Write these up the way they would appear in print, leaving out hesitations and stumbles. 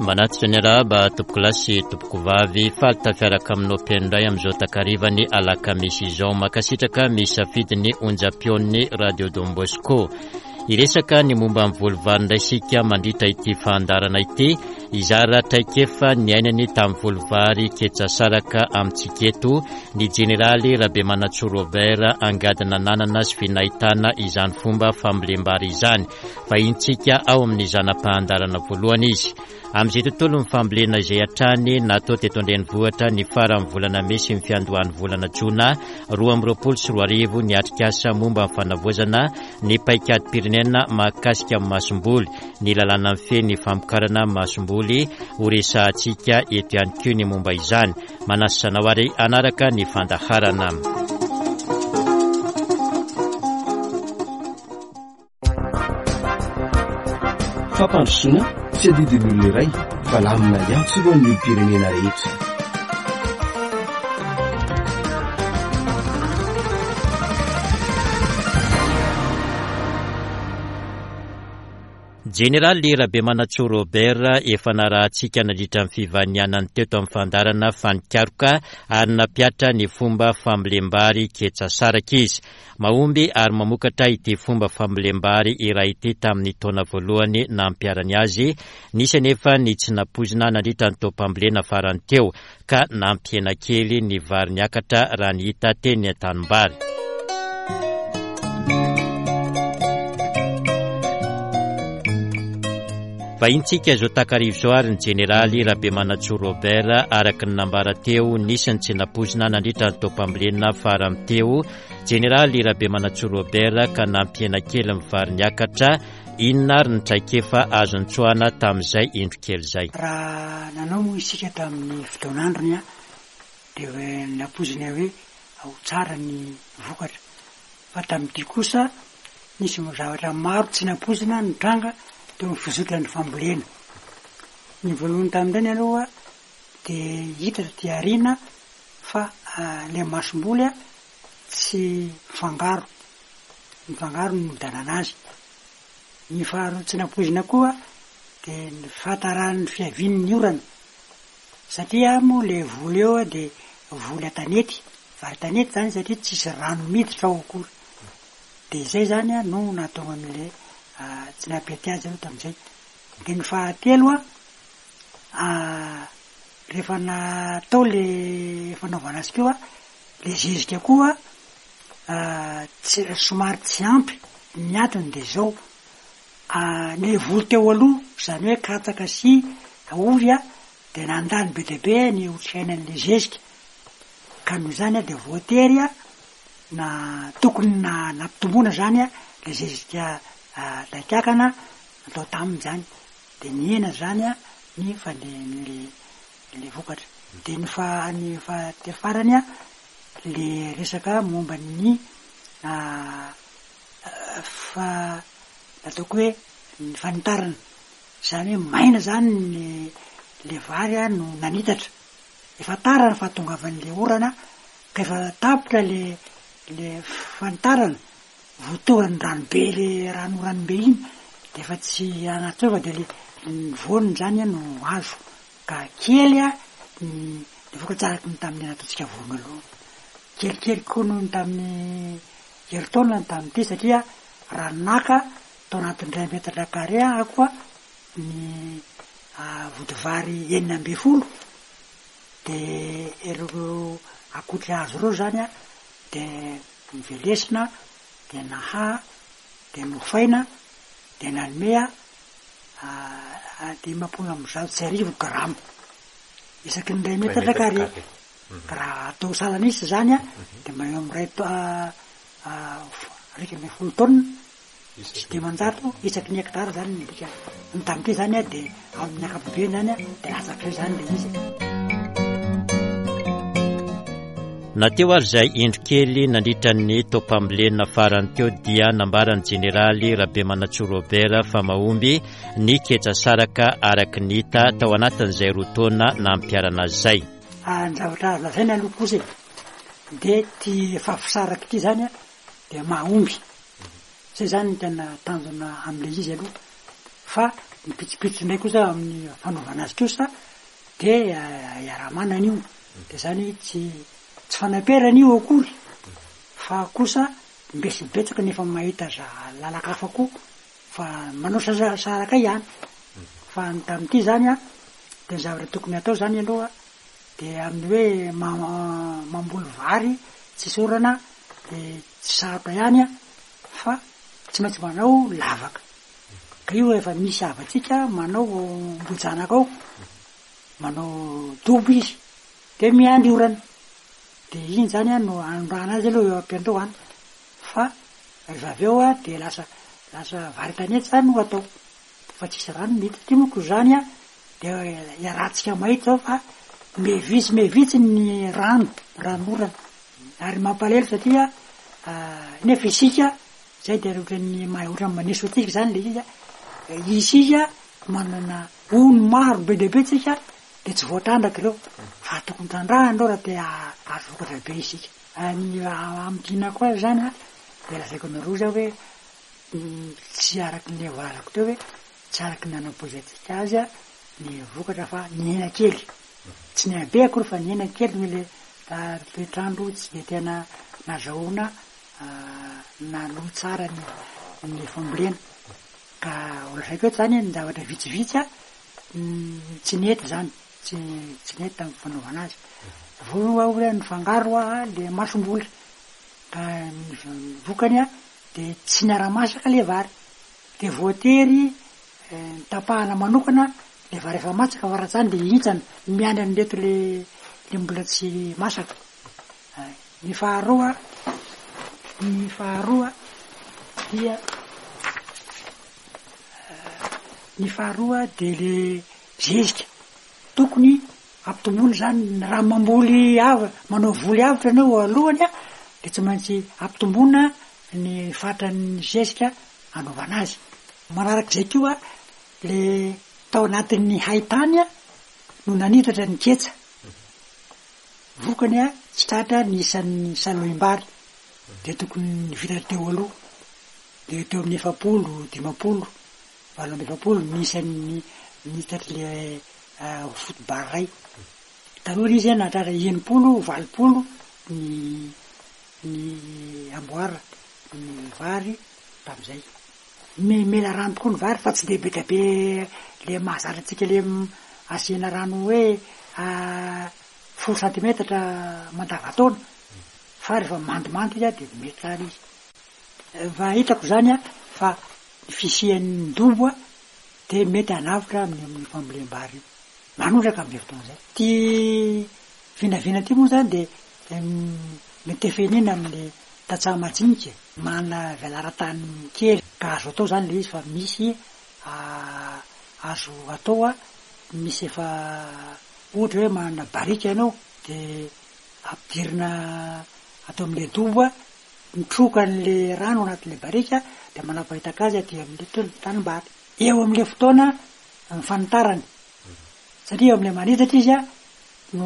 Manaty Generaba Topokolasy Topokovavy falta fiaraka aminao mpiandray amin'izao takarivany alakamisy izao makasitraka misafidiny onjam-peon'ny Radio Don Bosco. Iresaka ny momba amin'ny volovarindray isika mandritra ity fandarana ity izara traikefa ny ainany tamin'ny volovary ketsasaraka amintsika eto ny generaly Rabemanatso Robert angadina nanana sy finahitana izany fomba fambolem-bary izany fa intsika ao amin'ny zanam-pahandarana voalohany izy. Amin'izay tontolo ny fambolena izay hatrany natao teto Andrenivohitra ny faran'ny volana May sy ny fiandohan'ny volana Jona 2024 ny atrikasa momba ny fanavoazana ny paikady-pirenena mahakasika amin'ny masomboly ny lalàna feny famokarana masomboly ho resahantsika eto ihany koa ny momba izany manasana ho ary anaraka ny fandaharana. Fampandrosoana tsy adidin'olona iray fa lamina ihany ny pirenena rehetra. Generaly Rabemanatso Robert efa narahantsika nandritra amin'ny fivanianany teto amin'ny fandarana fanikaroka ary napiatra ny fomba fambolem-bary ketsasaraka izy. Mahomby ary mamokatra ity fomba fambolem-bary iray ity tamin'ny taona voalohany nampiarany azy. Nisy anefa ny tsy nampozina nandritra ny taom-pambolena farany teo ka nampiena kely ny vary niakatra raha ny hita teny an-tanimbary. Fa intsika zao takarivo zao ary ny generaly Rabemanatso Robert araka ny nambara teo nisy ny tsy nampozina nandritra ny taom-pambolena farany teo. Generaly Rabemanatso Robert ka nampiena kely ny vary niakatra inona ary ny traikefa azo nitsoahana tamin'izay indro kely zay. Raha nanao moa isika tamin'ny fotoan'androny dia napozina hoe ao tsara ny vokatra fa tamin'ity kosa nisy zavatra maro tsy napozina ny tranga teo amin'ny fizotra ny fambolena. Ny voalohany tamin'izany aloha dia hita ty arina fa le masomboly tsy fangaro, ny fangaro ny midanana azy. Ny faharoa tsy napozina koa dia ny fahatarany fiavian'ny orana satria moa le voly eo dia voly atanety, vary tanety zany satria tsisy rano miditra ao akory. Dia izay zany no natao amin'ile tsy nampety azy aloha tamin'izay. Dia ny fahatelo rehefa natao le fanaovana azy keo le zezika koa somary tsy ampy ny atony dia zao le voly teo aloha zany hoe katsaka sy ovy dia nandany be dia be ny otrikainan'le zezika ka noho izany dia voatery na tokony nampitomboana zany le zezika laikakana atao tamin'izany dia niena zany ny le vokatra. Dia ny fahatefarany le resaka momba ny ataoko hoe ny fanitarana zany hoe maina zany le vary no nanitatra efa tarana fa tongavan'le orana ka efa tapotra le fanitarana voatorany ranobe le ranobe iny dia efa tsy anatsova dia le voany zany no azo ka kely le vokatsaraka ny tamin'ny nataontsika voaloha kelikely koa noho ny tamin'ny heritaona ny tamin'ity satria ranonaka tao anatin'ny 2 metatra carré ako ny vodivary 9.0 dia ireo akotra azo reo zany dia mivelesina dia naha dia nofaina dia nanome dia mampona amin'ny 100 grama isaky ny 2 metatra carré. Ka raha atao salanisa zany dia maneho amin'ny 1.0 taonina sy 500 isaky ny hektara zany ny alika ny tamin'ity zany dia amin'ny ankapobeny zany dia lasaka zany le izy. Nateo ary izay indro kely nandritra ny taom-pambolena farany teo dia nambarany generaly Rabemanatso Robert fa mahomby ny ketsasaraka araky ny hita tao anatin'izay roa taona nampiarana azy zay. Ny zavatra azo lazaina aloha kosa dia ty fafisaraka ity zany dia mahomby. Zay zany ny tena tanjona amin'ilay izy aloha fa mipitsipitsy ndray kosa amin'ny fanaovana azy kosa de iaramanana io de zany tsy fanamperana io akory fa kosa mbesibetsaka nefa mahita lalakafa koa fa manao saraka ihany fa tam'ty zany a de zavatra tokony atao zany aloha de amin'ny hoe mamboly vary tsy sorana de tsy sarotra ihany a fa tsy maintsy manao lavaka ka io efa misy avatsika manao mbojanaka ao manao dobo izy de miandry orana de iny zany a no andrana azy aloha eo am-piandohany fa rehefa avy eo a de lasa vary tanety zany no atao fa tsisy rano mety ty moko zany a de iarahantsika mahita zao fa mevitsy ny ranorana ary mampalahelo satria nefa isika zay de ohatran'ny maneso atsika zany le isika manana ono maro be dehibe tsika de tsy voatrandraka reo fa tokony tandrahana reo raha te azokatra be isika amidina koa zany a de lazaiko anareo zao hoe tsy araky ny valako teo hoe tsy araky ny nanampoizatsika azy a ny vokatra fa ny hena kely tsy ny abe akory fa ny hena kely nyle toetrandro tsy de tena nazahoana nalo tsara ny fambolena ka olasaiko eto zany ny zavatra vitsivitsy a tsy nety zany tsy nety taminy fanaovana azy voa hoe ny fangaro a le masomboly ka ny vokany a de tsy niara-masaka le vary de voatery tapahana manokana le vary efa masaka fa raha zany de hitsana miandry an'leto le mbola tsy masaka ny faharoa de le zezika tokony ampitomboiny zany raha mamboly manao voly avitra anao alohany a de tsy maintsy ampitomboina ny fatran'ny zezika anaovana azy manaraky zay koa le tao anatin'ny haitany a no nanitatra ny ketsa vokany a tsy tratra ny isan'ny saloim-bary de tokony vita teo aloha de teo amin'ny 50 nisan'ny nitatra le fotobary ray taloha izy natratra 60 ny amboara ny vary tam'izay mela rano tokoa ny vary fa tsy de be le mahazatra atsika le asiana rano hoe 10 centimetatra mandavataona fa rehefa mandomando izy a de mety tsara izy fa hitako zany a fa fisian'ny dobo a de mety anavitra amin'ny fambolem-bary io manondraka am'le fotoana zay ty vinavina ty moa zany de mety efenina am'le tatsaha majinika manana velaran-tany kely ka azo atao zany le izy fa misy azo atao a misy efa ohatra hoe manana barika ianao de ampidirina atao am'le dobo a mitroka an'le rano anatin'le barika de manapahitaka azy aty am'le tanimbary eo am'le fotoana ny fanitarany satria am'le manitatra izy a no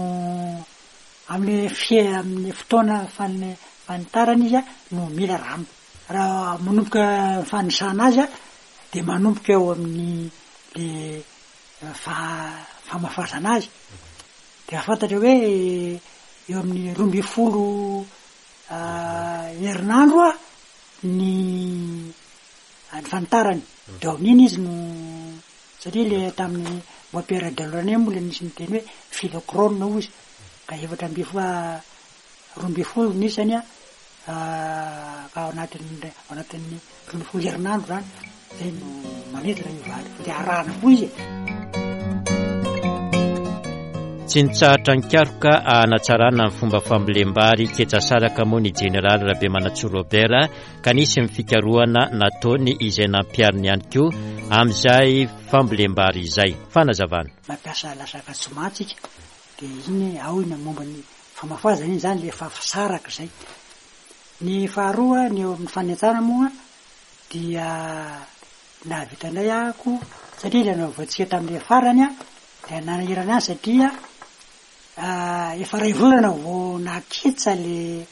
am'le fotoana fanitarany izy a no mila rano raha manomboka fanisana azy a de manomboka eo amin'ny le famafazana azy de afantatra hoe eo amin'ny 12 herinandro a ny fanitarany de amin'iny izy no satria le tamin'ny moapera dalorane moa le nisy miteny hoe filocrone hoy izy ka 12 nisany a ka ao anatin'ny 12 herinandro zany zay no manetitra io vary de arahana koa izy tsy nitsahatra nikaroka anatsarana ny fomba fambolem-bary ketsasaraka moa ny generaly Rabe Manatsoa Robert ka nisy ny fikarohana nataony izay nampiariny ihany koa amin'izay fambolem-bary izay fanazavana mampiasa lasaka tsomatsika de iny ao ina momba ny famafazana iny zany le fafasaraka zay ny faharoa ny eo amin'ny fanetsana moa dia nahavitanay ako satria le naovantsika tamin'le farany a de nanahirana azy satria efa ray volana vo nakitsa le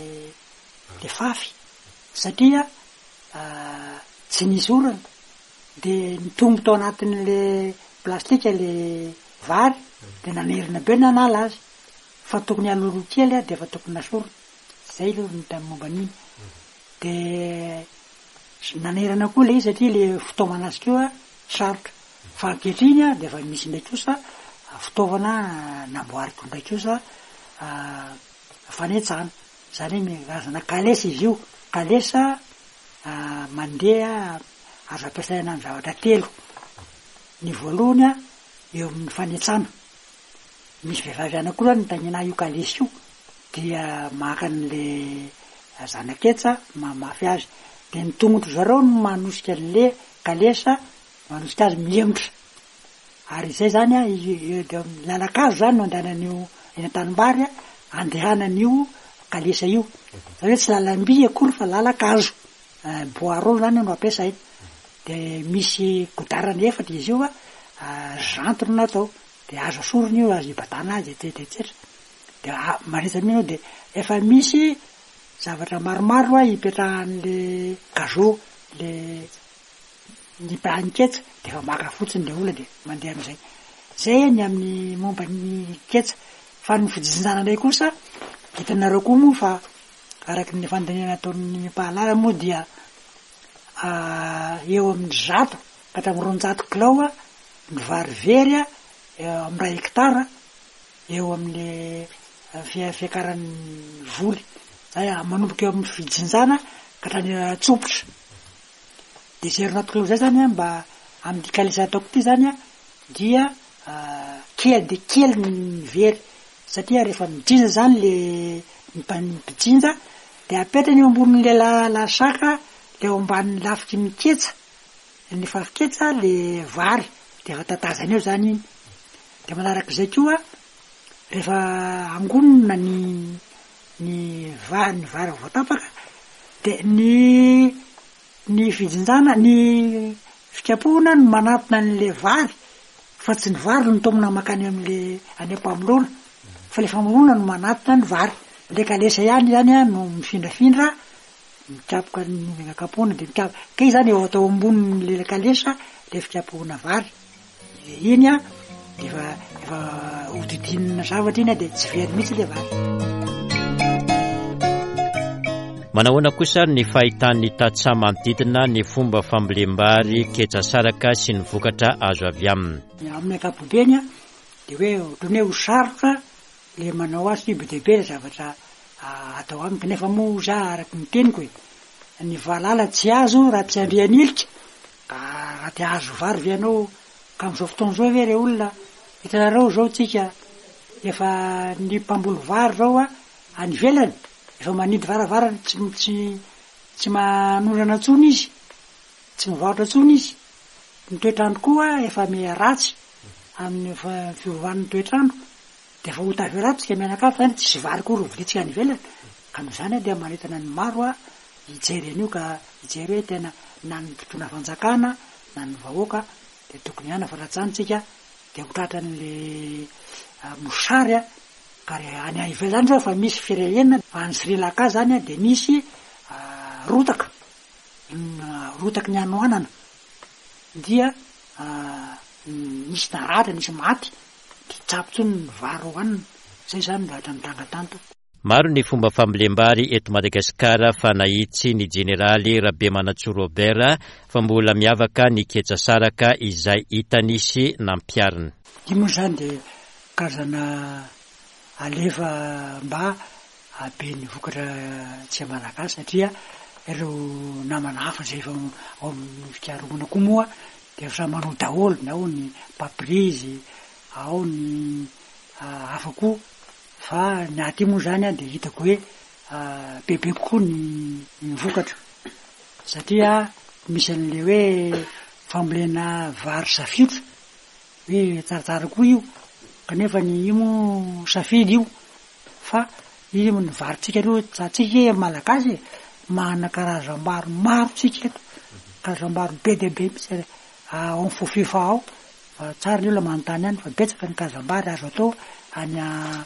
fafy satria tsy nisy orana de nitombo tao anatin'le plastika le vary de nanerina be nanala azy fa tokony alolo kely de fa tokony nasorona zay lo ny tamin'ny momba an'iny de nanerana koa le izy satria le fitaovana azy keo sarotra fa ankehitriny de fa misy ndraiky kosa fitaovana namboariko ndraiky kosa fanetsana zany hoe karazana kalesa izy io kalesa mandeha azo ampiasaina amin'ny zavatra telo ny voalohany eo amin'ny fanetsana misy vehivavy anankiroa nitangina io kalesa io dia maka an'le zanaketsa mamafy azy de ny tongotro zareo no manosika an'le kalesa manosika azy miemotra ary izay zany lalakazo zany no andehanan'io eny an-tanimbary andehanan'io kalesa io zany hoe tsy lalam-by akory fa lalakazo boireau zany no ampiasaina de misy godarany efatra izy io jantre natao de azo asorony io azo ibatana azy etsetera de manisy de efa misy zavatra maromaro ipetrahan'le gazo le nipahaniketsa de fa maka fotsiny le olona de mandeha am'izay zay ny amin'ny momba ny ketsa fa ny fijinjana ndray kosa hitanareo koa moa fa araky ny fandaniana ataon'ny pahalara moa dia eo amin'ny 100 ka hatramin'ny 200 kilao ny vary very amin'ny 1 hektara eo amin'le fiakaran'ny voly zay manomboka eo amin'ny fijinjana ka hatrany tsopotra de 0 kilao zay zany mba amin'ny kalesa ataoko ty zany dia kely de kely ny very satria rehefa mijinja zany le mijinja de apetrany eo ambonin'le lasaka le eo ambanin'ny lafiky miketsa ny fafiketsa le vary de efa tatazany eo zany iny de manarak'izay koa rehefa angonina ny vary voatapaka de ny fijinjana ny fikapohana no manatona an'le vary fa tsy ny vary no tomona makany am'le any ampamolona fa le famolona no manatona ny vary le kalesa ihany zany no mifindrafindra mikapoka ny kapohana de mikapoka kay zany eo atao ambonin'le kalesa le fikapohana vary iny de efa hodidinina zavatra iny de tsy very mihitsy le vary. Manahoana kosa ny fahitan'ny tatsa manodidina ny fomba fambolem-bary ketsasaraka sy ny vokatra azo avy aminy. Amin'ny ankapobeny de hoe ohatrany hoe ho sarotra le manao azy be dehibe zavatra atao amiko nefa moa za araky ny teniko ny valala tsy azo raha tsy andrianilika ka raha ty azo vary vianao ka am'izao fotoana zao ve re olona hitanareo zao tsika efa ny mpamboly vary zao any velany efa manidy varavarany tsy manondrana tsony izy tsy mivarotra tsony izy ny toetrandro koa efa miaratsy amin'ny fiovan'ny toetrandro de efa hotavy ratsy ka mianakafy zany tsisy vary koa rovolitsika any velany ka noho zany de manetana ny maro hijery an'io ka hijery hoe tena na ny mpitona fanjakana na ny vahoaka de tokony ihany afaratsantsika de hotratran'le mosary ka any ivelany zao fa misy firenena any Sri Lanka zany de misy rotaka ny anoanana dia misy naratra misy maty de tsapotsony ny vary hoanina zay zany lahatra mitanga tanto. Maro ny fomba fambolem-bary eto Madagasikara fa nahitsy ny jeneraly Rabemanatsoa Robert fa mbola miavaka ny ketsasaraka izay hitany sy nampiariny. Imo zany de karazana aleva mba abe ny vokatra tsy malagasy satria ireo namana hafa zay efa ao amin'ny fikaromana koa moa de efa manao daholo na ao ny paprizy ao ny hafa koa fa ny aty moa zany de hitako hoe bebe kokoa ny vokatra satria misy an'le hoe fambolena vary safiotra hoe tsaratsara koa io kanefa ny imo safidy io fa io ny varytsika aloha tsika malagasy mana karazam-bary maro tsika eto karazam-bary be dehibe misy ao amin'ny fofifa ao fa tsara ny olona manontany any fa betsaka ny karazam-bary azo atao any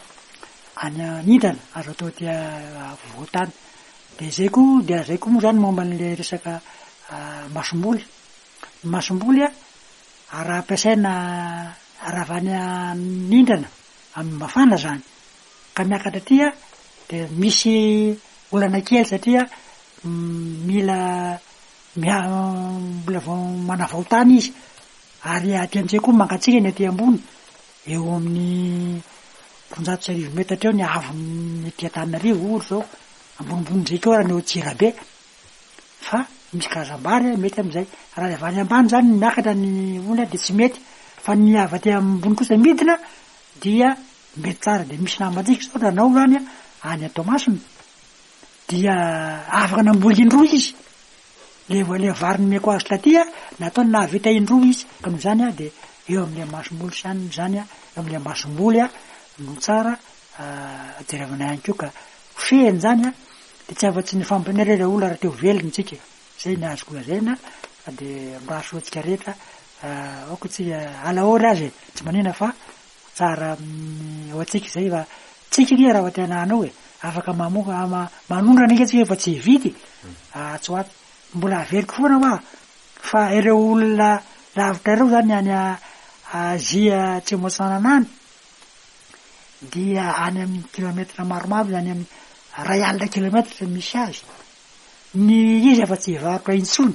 anidana azo atao tia voatany de zay koa moa zany momba n'le resaka masomboly masomboly raha ampiasaina aravany anindrana amin'ny mafana zany ka miakatra aty de misy olana kely satria mila mbola vao manavao tany izy ary aty amin'izay koa mangatsiaka ny aty ambony eo amin'ny 300 metatra eo ny avony aty Antananarivo ohatra zao ambonimbony zay koa raha ny Tsirabe fa misy karazam-bary mety am'izay raha avy any ambany zany miakatra ny olona de tsy mety fa ny avy aty ambony kosa midina dia mety tsara de misy namantsika zao raha nao zany any Toamasina dia afaka namboly indroa izy le variny meko azy tatia nataony nahavita indroa izy ka noho zany de eo amin'le masomboly zany eo amin'le masomboly no tsara jerevana ihany koa ka fehiny zany de tsy afa-tsy ny fampianarana olona raha teo velony tsika zay ny azoko lazaina de mirasoantsika rehetra aoko tsy alaola azy tsy manina fa tsara ho atsika zay fa tsika kia raha tiananao afaka manondrana ika tsika fa tsy vity tsy hoaty mbola aveliko foana hoa fa ireo olona lavitra ireo zany any Azia tsy moatsanana any dia any amin'ny kilometra maromaro zany amin'ny 100 kilometra misy azy ny izy efa tsy varotra intsony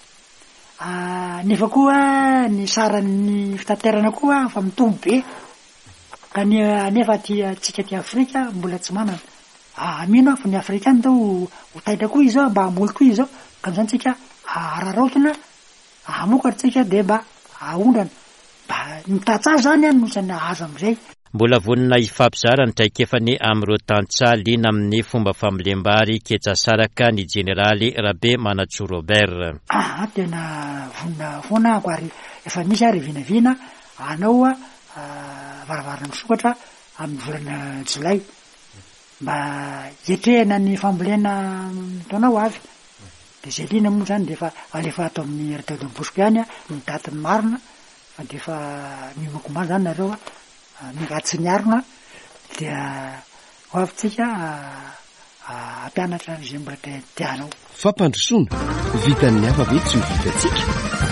nefa koa ny saran'ny fitaterana koa fa mitombo be ka nefa tsika ty Afrika mbola tsy manana mino fa ny Afrikany tao ho taitra koa izy mba hamboly koa izy ka zany tsika araraotana amokatra tsika de mba aondrana mba mitatsa zany nosany azo am'izay mbola vonina ifampizara ny traikefany amin'ireo tantsaly amin'ny fomba fambolem-bary Ketsasaraka ny jeneraly Rabe Manatsou Robert. Tena vonina foana ako ary efa misy ary vinavina anao varavarana misokatra amin'ny volana Jolay mba hiatrehana ny fambolena taonao avy de zay lina moa zany de efa alefa ato amin'ny Radio Don Bosco ihany ny datiny marina fa de efa mimokomba zany nareo migatsy ny arina dia hoavitsika ampianatra zay mbola tianao fampandrosoana vitan'ny hafa ve tsy ho vitatsika.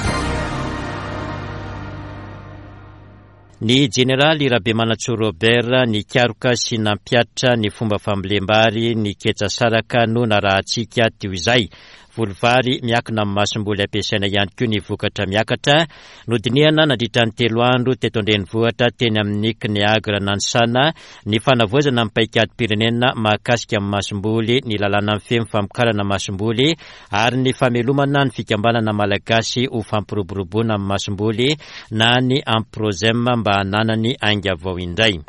Ny jeneraly Rabe Manatsou Robert nikaroka sy nampiatra ny fomba fambolem-bary ny Ketsasaraka no narahantsika teo izay volovary miakina amin'ny masomboly ampiasaina ihany koa ny vokatra miakatra nodinihana nandritra ny 3 andro teto Andrenivohitra teny amin'ny Kiniagra Nansana ny fanavoazana amin'ny paikadym-pirenena mahakasika amin'ny masomboly ny lalàna amin'ny femy famokarana masomboly ary ny famelomana ny fikambanana malagasy ho fampiroboroboana amin'ny masomboly na ny amprozem mba hananany ainga avao indray.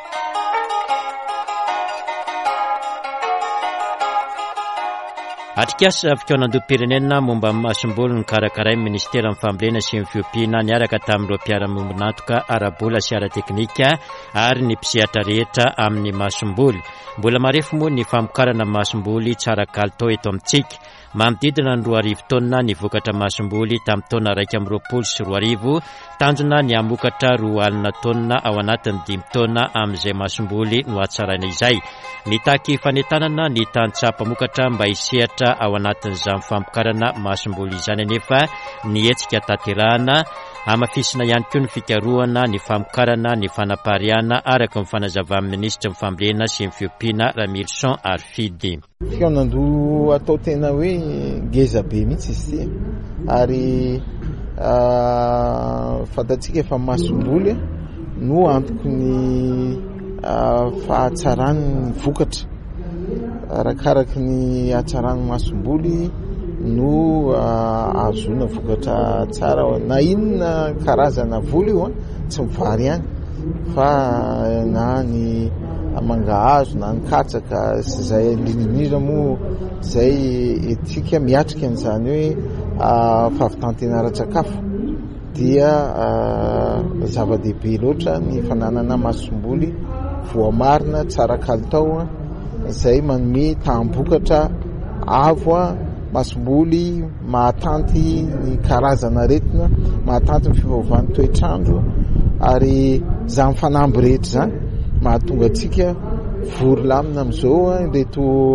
Atrikasa fikaonandoam-pirenena momba amin'ny masomboly ny karakaray ministera amin'ny fambolena sy ny fiompiana niaraka tamin'ireo mpiara-miombonantoka arabola sy ara-teknika ary ny mpisehatra rehetra amin'ny masomboly. Mbola marefo moa ny famokarana masomboly tsara kalitao eto amintsika. Manodidina ny 2,000 tonna ny vokatra masomboly tamin'ny taona 120 sy 2,000 tanjona ny amokatra 2,000 tonna ao anatin'ny 5 tonna amin'izay masomboly no hatsaraina izay. Mitaky fanentanana ny tantsaha-pamokatra mba hisehatra ao anatin'izany famokarana masomboly izany anefa ny hetsika tanterahana amafisina ihany koa ny fikarohana ny famokarana ny fanapariana araka ny fanazavan'ny ministra ny fambolena sy ny fiompiana Ramilson Arfidy. Fikaonando atao tena hoe ngeza be mihitsy izy ity ary fantatsika efa masomboly no antoky ny fahatsarany vokatra arakaraky ny hatsarany masomboly no azona vokatra tsara na inona karazana voly io tsy mivary ihany fa na ny mangahazo na ny katsaka sy zay indrindra moa zay etika miatrika an'izany hoe fahavitantenaran-tsakafo dia zava-dehibe loatra ny fananana masomboly voamarina tsara kalitao zay manome tambokatra avo masomboly mahatanty ny karazana aretina mahatanty ny fivaovan'ny toetrandro ary zany fanamby rehetra zany mahatonga atsika vory lamina amin'izao reto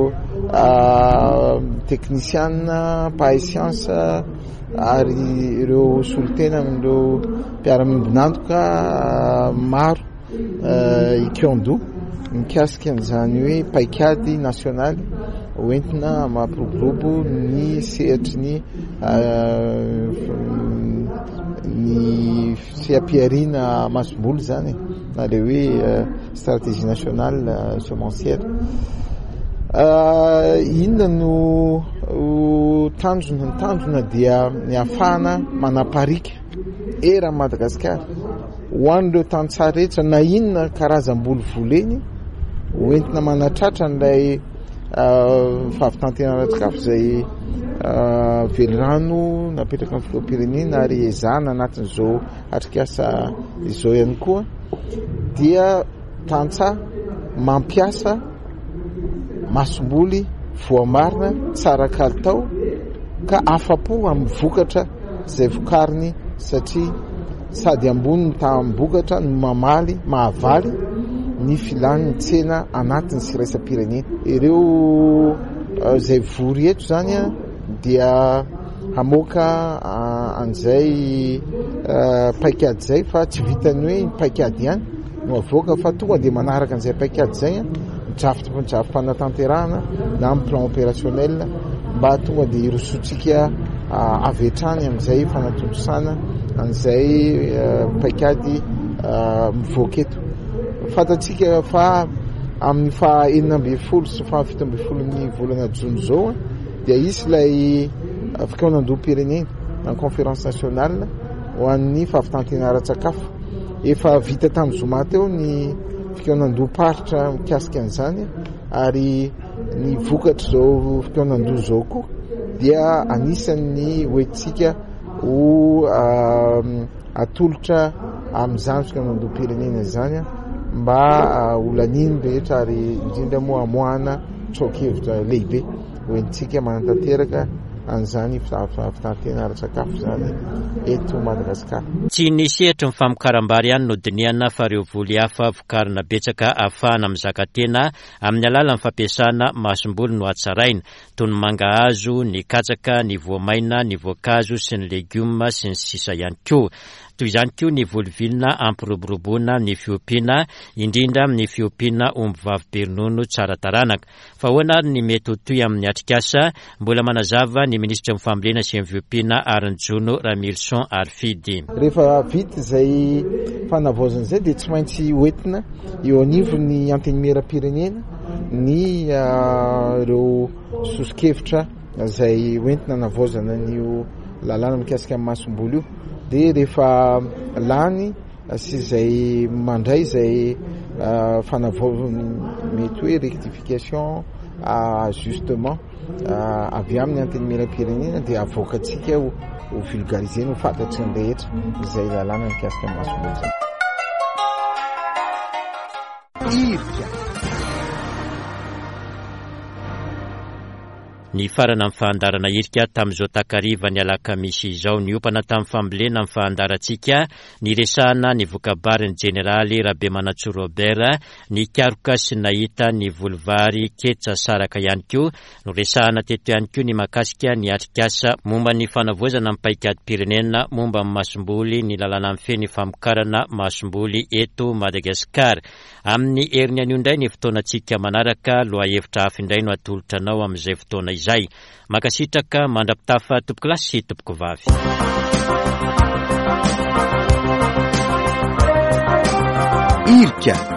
teknisiana mpahay siansa ary ireo solotena amin'ireo mpiara-mimbonantoka maro ikeo-do mikasika an'izany hoe paikady nasionaly hoentina mampiroborobo ny sehatry ny fiampiarina masom-boly zany na le hoe stratégie nationale semencière. Inona no tanjona dia ny afahana manaparika era Madagasikara ho an'ireo tantsaha rehetra na inona karazam-boly voleny hoentina manatratra n'ilay fahavitantenana-tsakafo izay velorano napetraka amin'ny filoham-pirenena ary ezahana anatin'izao atrikasa izao ihany koa dia tantsaha mampiasa masom-boly voamarina tsara kalitao ka afapo amin'ny vokatra izay vokariny satria sady ambony ny tambokatra no mamaly mahavaly ny filany tsena anatin'ny siraisam-pirenena. Ireo izay vory eto zany dia hamoaka an'izay paikady zay fa tsy vitany hoe paikady ihany no avoaka fa tonga dia manaraka an'izay paikady zay midrafim-panatanterahana na amin'ny plan opérationnel mba tonga dia irosotsika avy hatrany amin'izay fanatontosana an'izay paikady mivoaka eto. Fatatsika fa amin'ny faha 9 sy faha 17 volana jona zao dia isy ilay fikaonan-doham-pirenena na conférence nationale ho an'ny fahavitantenara-tsakafo efa vita tamin'ny zoma teo ny fikaonan-doham-paritra mikasika an'izany ary ny vokatra zao fikaonan-doha zao koa dia anisan'ny hoentsika ho atolotra amin'izany fikaonan-doham-pirenena zany mba olaniny rehetra ary indrindra moa amoahana tsoakevitra lehibe hoentsika manatanteraka an'izany fitatenara-tsakafo zany eto Madagasikara. Tsy nisy sehatra ny famokarambary ihany no diniana fa ireo voly hafa vokarina betsaka ahafahana mizaka tena amin'ny alalan'ny fampiasana masom-boly no hatsaraina toy ny mangahazo, ny katsaka, ny voamaina, ny voankazo sy ny legioma sy ny sisa ihany koa. Toy izany koa ny volovilona ampiroboroboana ny fiompiana indrindra amin'ny fiompiana omby vavy be ronono tsara taranaka. Fa hoana ary ny mety ho toy amin'ny atrikasa mbola manazava ny ministra mifambolena sy ny fiompiana Aron-Jono Ramilson Arfidy. Rehefa vita izay fanavaozana izay dia tsy maintsy hoentina eo anivon'ny antenimieram-pirenena ny ireo sosikevitra izay hoentina navaozana ny lalàna mikasika amin'ny masom-boly io. Dia rehefa lany sy izay mandray izay fanavaozana mety hoe rectification ajustement avy amin'ny antenimieram-pirenena dia avoakatsika ho vulgarisena ho fantatry ny rehetra izay lalàna mikasika amin'ny masom-boly. Ny farana amin'ny fahandarana irika tamin'izao takariva ny alakamisy izao niopana tamin'ny fambolena amin'ny fahandarantsika ny resahana ny vokabariny jeneraly Rabemanatso Robert ny karoka sy nahita ny volovary ketsa saraka ihany koa no resahana teto ihany koa ny makasika ny atrikasa momba ny fanavoazana amin'ny paikady pirenena momba amin'ny masom-boly ny lalàna amin'ny feny famokarana masom-boly eto Madagasikara. Amin'ny herin'ny anio indray ny fotoanantsika manaraka loha hevitra hafa indray no atolotra anao amin'izay fotoana izay. Makasitraka mandrapitafa tompoko lahy sy tompoko vavy. Irika